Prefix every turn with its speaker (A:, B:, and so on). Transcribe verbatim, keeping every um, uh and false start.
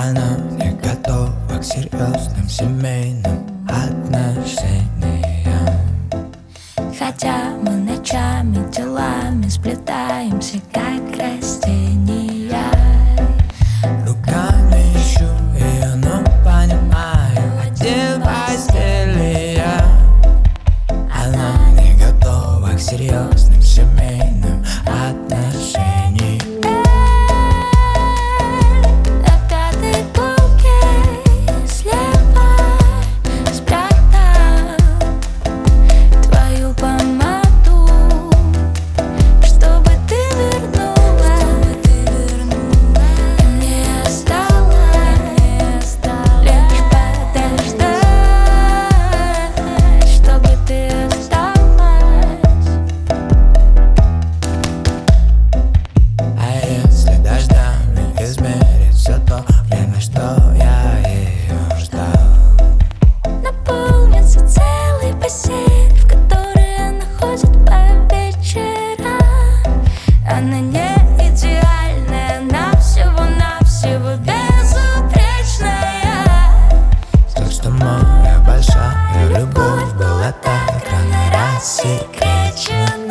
A: Она не готова к серьезным семейным отношениям.
B: Хотя мы ночами делами сплетаемся, как растения.
A: Руками ищу ее, но понимаю, один в постели я. Она не готова к серьезным семейным отношениям. Все то время, что я ее ждал.
B: Наполнится целый бассейн, в который она ходит по вечерам. Она не идеальная, она всего-навсего безупречная.
A: Так что моя большая любовь была так рано рассекречена.